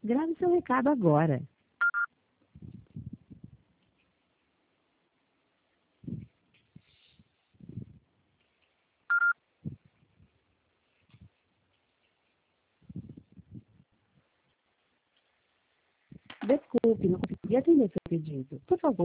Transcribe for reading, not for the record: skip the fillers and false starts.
Grave seu recado agora. Desculpe, não consegui atender seu pedido. Por favor,